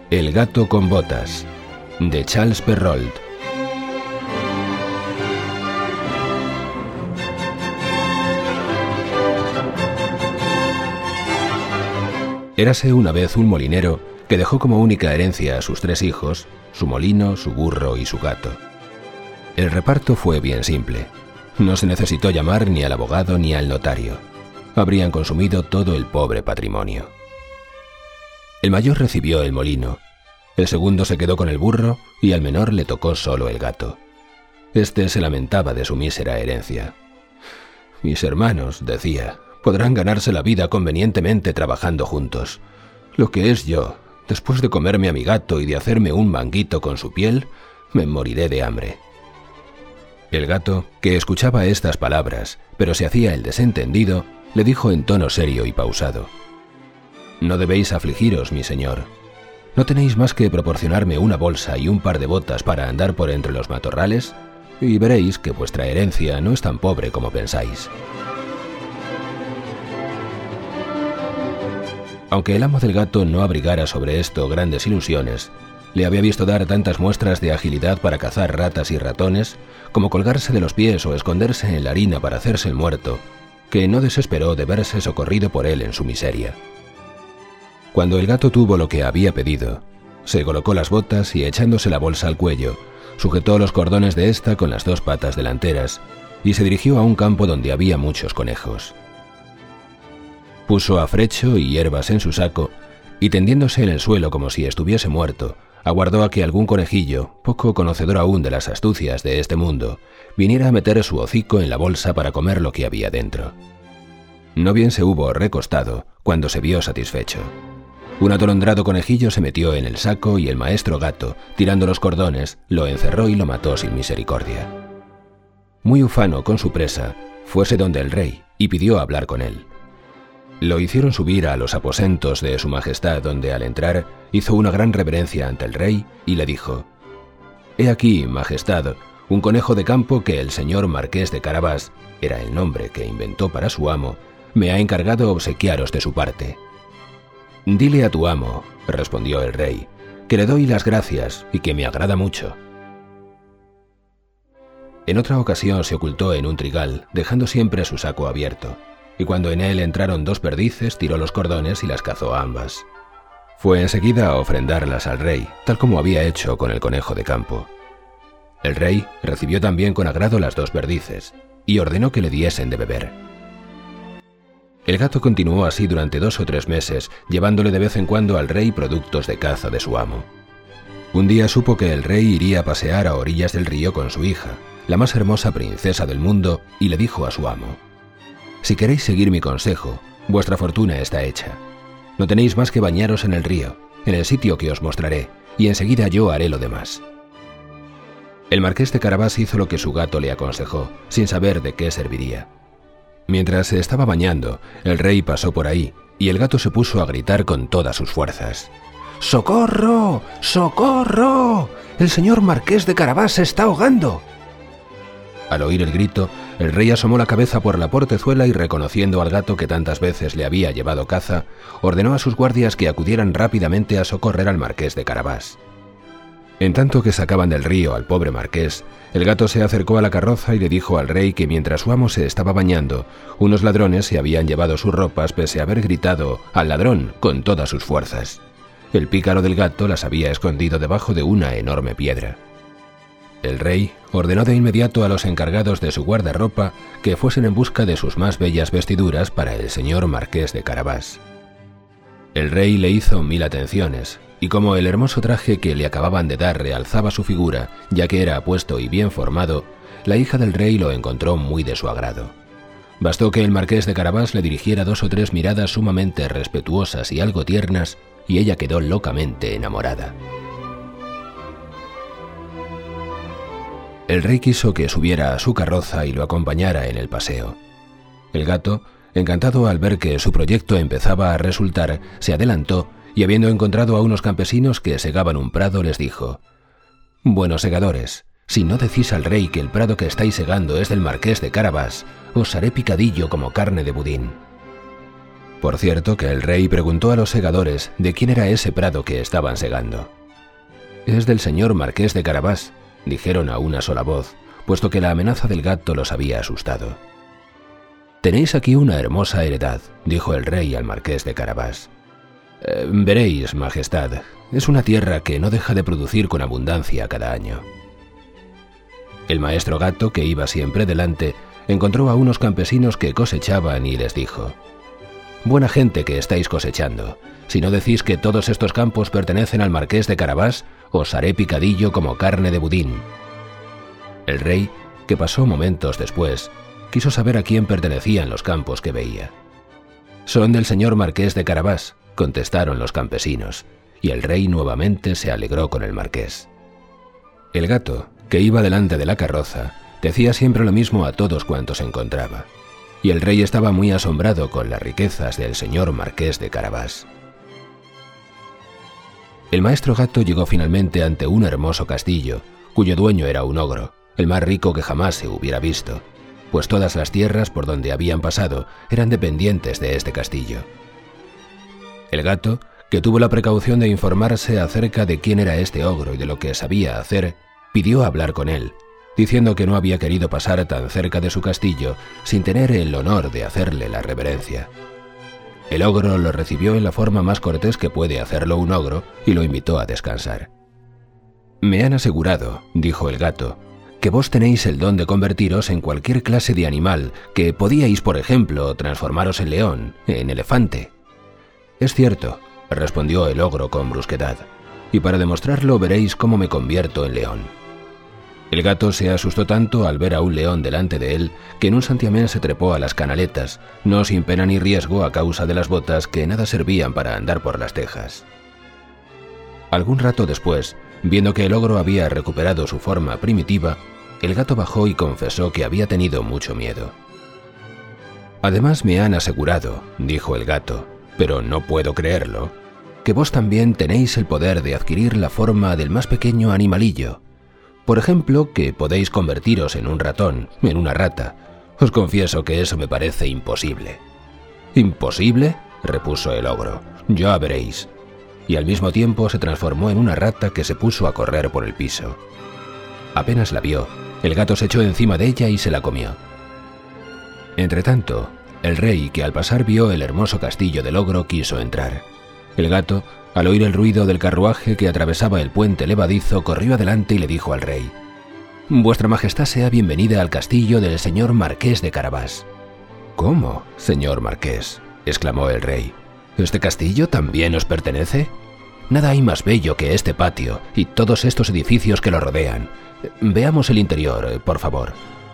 El gato con botas, de Charles Perrault. Érase una vez un molinero que dejó como única herencia a sus 3 hijos, su molino, su burro y su gato. El reparto fue bien simple. No se necesitó llamar ni al abogado ni al notario. Habrían consumido todo el pobre patrimonio. El mayor recibió el molino, el segundo se quedó con el burro y al menor le tocó solo el gato. Este se lamentaba de su mísera herencia. «Mis hermanos», decía, «podrán ganarse la vida convenientemente trabajando juntos. Lo que es yo, después de comerme a mi gato y de hacerme un manguito con su piel, me moriré de hambre». El gato, que escuchaba estas palabras, pero se hacía el desentendido, le dijo en tono serio y pausado: «No debéis afligiros, mi señor. ¿No tenéis más que proporcionarme una bolsa y un par de botas para andar por entre los matorrales? Y veréis que vuestra herencia no es tan pobre como pensáis». Aunque el amo del gato no abrigara sobre esto grandes ilusiones, le había visto dar tantas muestras de agilidad para cazar ratas y ratones, como colgarse de los pies o esconderse en la harina para hacerse el muerto, que no desesperó de verse socorrido por él en su miseria. Cuando el gato tuvo lo que había pedido, se colocó las botas y, echándose la bolsa al cuello, sujetó los cordones de ésta con las 2 patas delanteras y se dirigió a un campo donde había muchos conejos. Puso afrecho y hierbas en su saco y, tendiéndose en el suelo como si estuviese muerto, aguardó a que algún conejillo, poco conocedor aún de las astucias de este mundo, viniera a meter su hocico en la bolsa para comer lo que había dentro. No bien se hubo recostado cuando se vio satisfecho. Un atolondrado conejillo se metió en el saco y el maestro gato, tirando los cordones, lo encerró y lo mató sin misericordia. Muy ufano con su presa, fuese donde el rey y pidió hablar con él. Lo hicieron subir a los aposentos de su majestad, donde al entrar hizo una gran reverencia ante el rey y le dijo: «He aquí, majestad, un conejo de campo que el señor marqués de Carabás», era el nombre que inventó para su amo, «me ha encargado obsequiaros de su parte». «Dile a tu amo», respondió el rey, «que le doy las gracias y que me agrada mucho». En otra ocasión se ocultó en un trigal, dejando siempre su saco abierto, y cuando en él entraron 2 perdices, tiró los cordones y las cazó a ambas. Fue enseguida a ofrendarlas al rey, tal como había hecho con el conejo de campo. El rey recibió también con agrado las 2 perdices y ordenó que le diesen de beber. El gato continuó así durante 2 o 3 meses, llevándole de vez en cuando al rey productos de caza de su amo. Un día supo que el rey iría a pasear a orillas del río con su hija, la más hermosa princesa del mundo, y le dijo a su amo: «Si queréis seguir mi consejo, vuestra fortuna está hecha. No tenéis más que bañaros en el río, en el sitio que os mostraré, y enseguida yo haré lo demás». El marqués de Carabás hizo lo que su gato le aconsejó, sin saber de qué serviría. Mientras se estaba bañando, el rey pasó por ahí, y el gato se puso a gritar con todas sus fuerzas: «¡Socorro! ¡Socorro! ¡El señor marqués de Carabás se está ahogando!». Al oír el grito, el rey asomó la cabeza por la portezuela y, reconociendo al gato que tantas veces le había llevado caza, ordenó a sus guardias que acudieran rápidamente a socorrer al marqués de Carabás. En tanto que sacaban del río al pobre marqués, el gato se acercó a la carroza y le dijo al rey que mientras su amo se estaba bañando, unos ladrones se habían llevado sus ropas pese a haber gritado «al ladrón» con todas sus fuerzas. El pícaro del gato las había escondido debajo de una enorme piedra. El rey ordenó de inmediato a los encargados de su guardarropa que fuesen en busca de sus más bellas vestiduras para el señor marqués de Carabás. El rey le hizo 1000 atenciones, y como el hermoso traje que le acababan de dar realzaba su figura, ya que era apuesto y bien formado, la hija del rey lo encontró muy de su agrado. Bastó que el marqués de Carabás le dirigiera 2 o 3 miradas sumamente respetuosas y algo tiernas, y ella quedó locamente enamorada. El rey quiso que subiera a su carroza y lo acompañara en el paseo. El gato, encantado al ver que su proyecto empezaba a resultar, se adelantó y, habiendo encontrado a unos campesinos que segaban un prado, les dijo: «Buenos segadores, si no decís al rey que el prado que estáis segando es del marqués de Carabás, os haré picadillo como carne de budín». Por cierto que el rey preguntó a los segadores de quién era ese prado que estaban segando. «Es del señor marqués de Carabás», dijeron a una sola voz, puesto que la amenaza del gato los había asustado. «Tenéis aquí una hermosa heredad», dijo el rey al marqués de Carabás. «Veréis, majestad, es una tierra que no deja de producir con abundancia cada año». El maestro gato, que iba siempre delante, encontró a unos campesinos que cosechaban y les dijo: «Buena gente que estáis cosechando, si no decís que todos estos campos pertenecen al marqués de Carabás, os haré picadillo como carne de budín». El rey, que pasó momentos después, quiso saber a quién pertenecían los campos que veía. «Son del señor marqués de Carabás», contestaron los campesinos, y el rey nuevamente se alegró con el marqués. El gato, que iba delante de la carroza, decía siempre lo mismo a todos cuantos encontraba, y el rey estaba muy asombrado con las riquezas del señor marqués de Carabás. El maestro gato llegó finalmente ante un hermoso castillo, cuyo dueño era un ogro, el más rico que jamás se hubiera visto, pues todas las tierras por donde habían pasado eran dependientes de este castillo. El gato, que tuvo la precaución de informarse acerca de quién era este ogro y de lo que sabía hacer, pidió hablar con él, diciendo que no había querido pasar tan cerca de su castillo sin tener el honor de hacerle la reverencia. El ogro lo recibió en la forma más cortés que puede hacerlo un ogro y lo invitó a descansar. «Me han asegurado», dijo el gato, «que vos tenéis el don de convertiros en cualquier clase de animal, que podíais, por ejemplo, transformaros en león, en elefante». «Es cierto», respondió el ogro con brusquedad, «y para demostrarlo veréis cómo me convierto en león». El gato se asustó tanto al ver a un león delante de él que en un santiamén se trepó a las canaletas, no sin pena ni riesgo a causa de las botas que nada servían para andar por las tejas. Algún rato después, viendo que el ogro había recuperado su forma primitiva, el gato bajó y confesó que había tenido mucho miedo. «Además me han asegurado», dijo el gato, «pero no puedo creerlo, que vos también tenéis el poder de adquirir la forma del más pequeño animalillo. Por ejemplo, que podéis convertiros en un ratón, en una rata. Os confieso que eso me parece imposible». «¿Imposible?», repuso el ogro, «ya veréis». Y al mismo tiempo se transformó en una rata que se puso a correr por el piso. Apenas la vio, el gato se echó encima de ella y se la comió. Entretanto, el rey, que al pasar vio el hermoso castillo del ogro, quiso entrar. El gato, al oír el ruido del carruaje que atravesaba el puente levadizo, corrió adelante y le dijo al rey: «Vuestra Majestad sea bienvenida al castillo del señor marqués de Carabás». «¿Cómo, señor marqués?», exclamó el rey. «¿Este castillo también os pertenece? Nada hay más bello que este patio y todos estos edificios que lo rodean. Veamos el interior, por favor».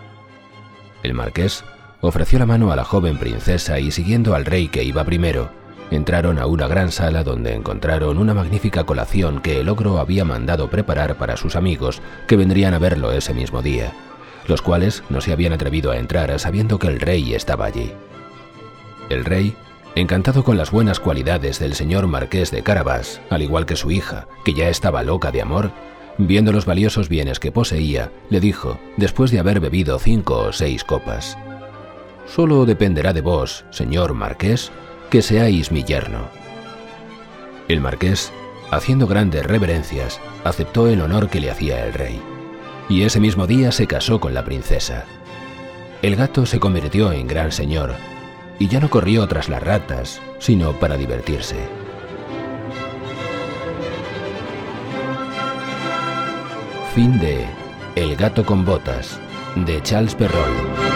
El marqués ofreció la mano a la joven princesa y, siguiendo al rey que iba primero, entraron a una gran sala donde encontraron una magnífica colación que el ogro había mandado preparar para sus amigos que vendrían a verlo ese mismo día, los cuales no se habían atrevido a entrar sabiendo que el rey estaba allí. El rey, encantado con las buenas cualidades del señor marqués de Carabás, al igual que su hija, que ya estaba loca de amor, viendo los valiosos bienes que poseía, le dijo, después de haber bebido 5 o 6 copas: «Solo dependerá de vos, señor marqués, que seáis mi yerno». El marqués, haciendo grandes reverencias, aceptó el honor que le hacía el rey, y ese mismo día se casó con la princesa. El gato se convirtió en gran señor, y ya no corrió tras las ratas, sino para divertirse. Fin de El gato con botas, de Charles Perrault.